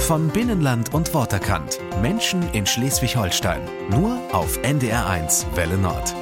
Von Binnenland und Worterkant. Menschen in Schleswig-Holstein. Nur auf NDR1 Welle Nord.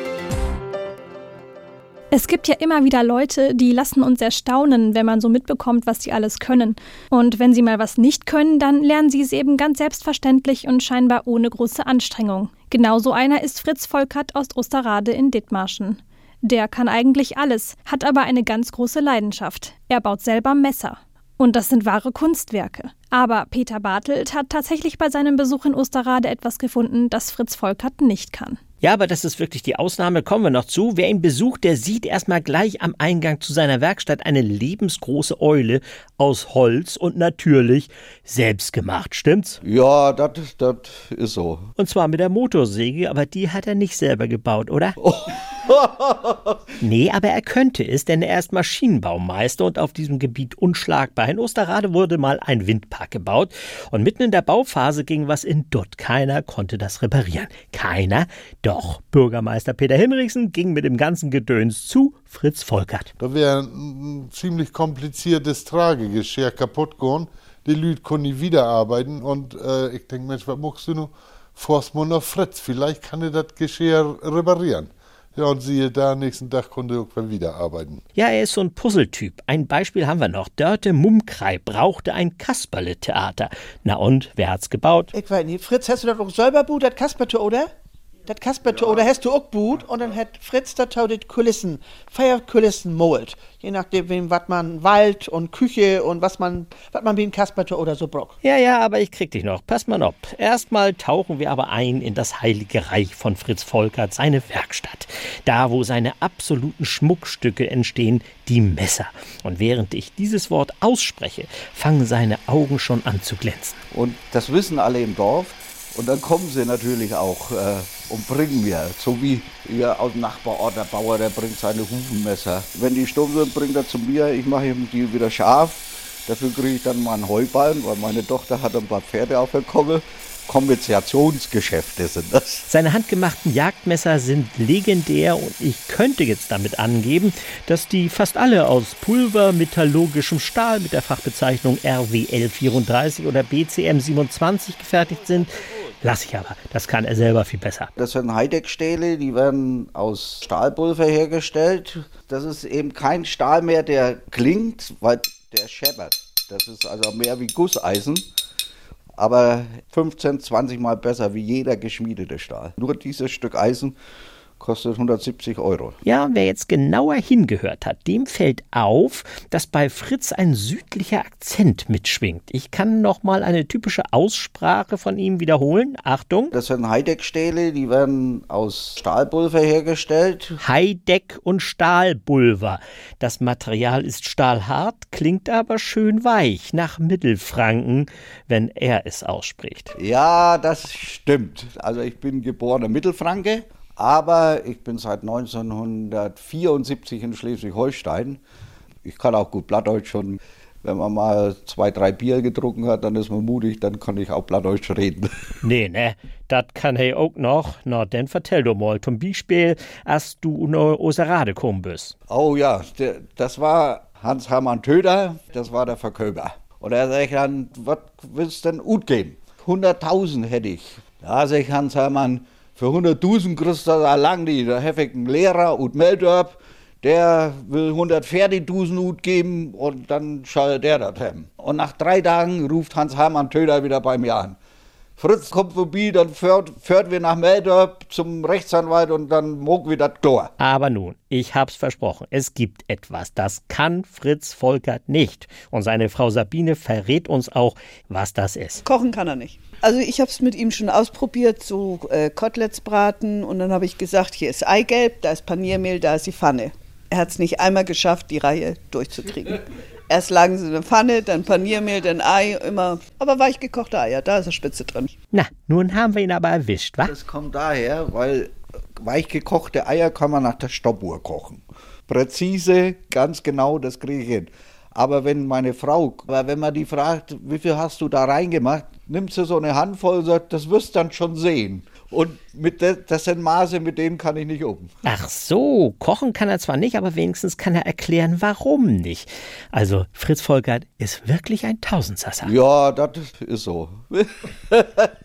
Es gibt ja immer wieder Leute, die lassen uns erstaunen, wenn man so mitbekommt, was sie alles können. Und wenn sie mal was nicht können, dann lernen sie es eben ganz selbstverständlich und scheinbar ohne große Anstrengung. Genauso einer ist Fritz Volkert aus Osterrade in Dithmarschen. Der kann eigentlich alles, hat aber eine ganz große Leidenschaft. Er baut selber Messer. Und das sind wahre Kunstwerke. Aber Peter Bartelt hat tatsächlich bei seinem Besuch in Osterrade etwas gefunden, das Fritz Volkert nicht kann. Ja, aber das ist wirklich die Ausnahme, kommen wir noch zu. Wer ihn besucht, der sieht erstmal gleich am Eingang zu seiner Werkstatt eine lebensgroße Eule aus Holz und natürlich selbst gemacht, stimmt's? Ja, das ist so. Und zwar mit der Motorsäge, aber die hat er nicht selber gebaut, oder? Oh. Nee, aber er könnte es, denn er ist Maschinenbaumeister und auf diesem Gebiet unschlagbar. In Osterrade wurde mal ein Windpark gebaut und mitten in der Bauphase ging was in Dutt. Keiner konnte das reparieren. Keiner? Doch, Bürgermeister Peter Hinrichsen ging mit dem ganzen Gedöns zu Fritz Volkert. Da wäre ein ziemlich kompliziertes Tragegeschirr kaputt gegangen. Die Leute konnten nicht wiederarbeiten und ich denke, Mensch, was machst du noch? Forst mal noch Fritz, vielleicht kann er das Geschirr reparieren. Ja, und siehe da, nächsten Tag konnte er irgendwann wieder arbeiten. Ja, er ist so ein Puzzletyp. Ein Beispiel haben wir noch. Dörte Mumkrei brauchte ein Kasperle-Theater. Na und, wer hat's gebaut? Ich weiß nicht. Fritz, hast du das auch selber gebaut, das Kasperle, oder? Das Kasperle, oder hast du auch gebaut? Und dann hat Fritz da die Kulissen, Feierkulissen malt. Je nachdem, was man Wald und Küche und was man wie ein Kasperle oder so braucht. Ja, aber ich krieg dich noch. Pass mal auf. Erstmal tauchen wir aber ein in das heilige Reich von Fritz Volkert, seine Werkstatt. Da, wo seine absoluten Schmuckstücke entstehen, die Messer. Und während ich dieses Wort ausspreche, fangen seine Augen schon an zu glänzen. Und das wissen alle im Dorf. Und dann kommen sie natürlich auch und bringen mir, so wie ihr aus dem Nachbarort, der Bauer, der bringt seine Hufenmesser. Wenn die stumm sind, bringt er zu mir, ich mache ihm die wieder scharf. Dafür kriege ich dann mal einen Heuballen, weil meine Tochter hat ein paar Pferde aufgekommen. Kombinationsgeschäfte sind das. Seine handgemachten Jagdmesser sind legendär und ich könnte jetzt damit angeben, dass die fast alle aus pulvermetallurgischem Stahl mit der Fachbezeichnung RWL 34 oder BCM 27 gefertigt sind. Lass ich aber, das kann er selber viel besser. Das sind Heideckstähle, die werden aus Stahlpulver hergestellt. Das ist eben kein Stahl mehr, der klingt, weil der scheppert. Das ist also mehr wie Gusseisen. Aber 15, 20 Mal besser wie jeder geschmiedete Stahl. Nur dieses Stück Eisen kostet 170 €. Ja, und wer jetzt genauer hingehört hat, dem fällt auf, dass bei Fritz ein südlicher Akzent mitschwingt. Ich kann noch mal eine typische Aussprache von ihm wiederholen. Achtung. Das sind Heideckstähle, die werden aus Stahlpulver hergestellt. Heideck und Stahlpulver. Das Material ist stahlhart, klingt aber schön weich, nach Mittelfranken, wenn er es ausspricht. Ja, das stimmt. Also ich bin geborener Mittelfranke. Aber ich bin seit 1974 in Schleswig-Holstein. Ich kann auch gut Plattdeutsch und wenn man mal 2, 3 Bier getrunken hat, dann ist man mutig, dann kann ich auch Plattdeutsch reden. Nee, ne, das kann er auch noch. Na, dann vertell doch mal, zum Beispiel, als du in Osterrade gekommen bist. Oh ja, das war Hans-Hermann Töder, das war der Verkäufer. Und er sagt dann, was willst du denn gut geben? 100.000 hätte ich. Da sag ich Hans-Hermann, für 100.000 kriegst du da lang die. Da habe ich einen Lehrer und Meldorp, der will 140.000 Hut geben und dann soll der das haben. Und nach 3 Tagen ruft Hans-Hermann Töder wieder bei mir an. Fritz kommt vorbei, dann fährt wir nach Meldorp zum Rechtsanwalt und dann mogen wir das Tor. Aber nun, ich hab's versprochen, es gibt etwas, das kann Fritz Volkert nicht. Und seine Frau Sabine verrät uns auch, was das ist. Kochen kann er nicht. Also ich habe es mit ihm schon ausprobiert, so Koteletts braten und dann habe ich gesagt, hier ist Eigelb, da ist Paniermehl, da ist die Pfanne. Er hat es nicht einmal geschafft, die Reihe durchzukriegen. Erst lagen sie in der Pfanne, dann Paniermehl, dann Ei, immer. Aber weich gekochte Eier, da ist eine Spitze drin. Na, nun haben wir ihn aber erwischt, wa? Das kommt daher, weil weich gekochte Eier kann man nach der Stoppuhr kochen. Präzise, ganz genau, das kriege ich hin. Aber wenn man die fragt, wie viel hast du da reingemacht, nimmt sie so eine Handvoll und sagt, das wirst du dann schon sehen. Und das sind Maße, mit dem kann ich nicht um. Ach so, kochen kann er zwar nicht, aber wenigstens kann er erklären, warum nicht. Also Fritz Volkert ist wirklich ein Tausendsasser. Ja, das ist so.